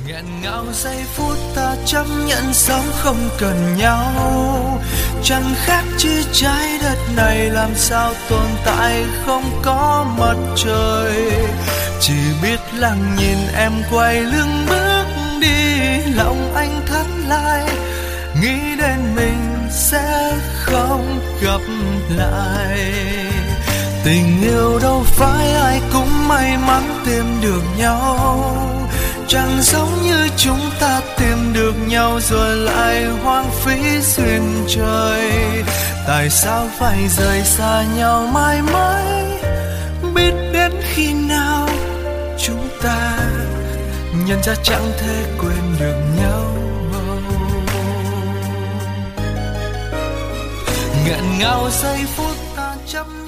nghẹn ngào giây phút ta chấp nhận sống không cần nhau. Chẳng khác chi trái đất này làm sao tồn tại không có mặt trời. Chỉ biết lặng nhìn em quay lưng bước đi, lòng anh thắt lại, nghĩ đến mình sẽ không gặp lại. Tình yêu đâu phải ai cũng may mắn tìm được nhau, chẳng giống như chúng ta tìm được nhau rồi lại hoang phí duyên trời. Tại sao phải rời xa nhau mãi mãi, biết đến khi nào chúng ta nhận ra chẳng thể quên được nhau. Nghẹn ngào giây phút ta chấp